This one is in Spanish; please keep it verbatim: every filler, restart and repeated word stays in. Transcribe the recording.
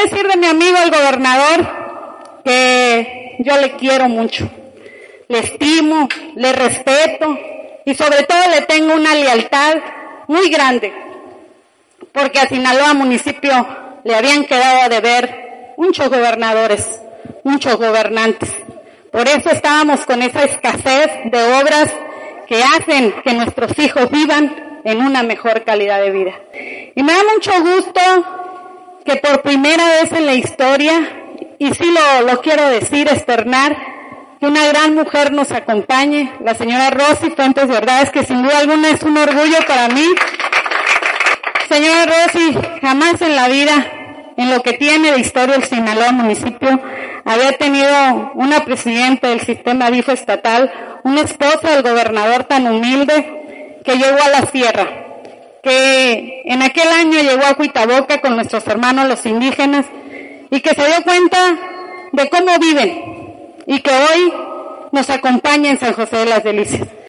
decir de mi amigo el gobernador que yo le quiero mucho, le estimo, le respeto y sobre todo le tengo una lealtad muy grande, porque a Sinaloa municipio le habían quedado a deber muchos gobernadores, muchos gobernantes. Por eso estábamos con esa escasez de obras que hacen que nuestros hijos vivan en una mejor calidad de vida. Y me da mucho gusto que por primera vez en la historia, y sí lo, lo quiero decir, externar, que una gran mujer nos acompañe, la señora Rosy Fuentes Verdades, que sin duda alguna es un orgullo para mí. Señora Rosy, jamás en la vida, en lo que tiene de historia el Sinaloa municipio, había tenido una presidenta del sistema D I F estatal, una esposa del gobernador tan humilde, que llegó a la sierra, que en aquel año llegó a Huitaboca con nuestros hermanos los indígenas, y que se dio cuenta de cómo viven, y que hoy nos acompaña en San José de las Delicias.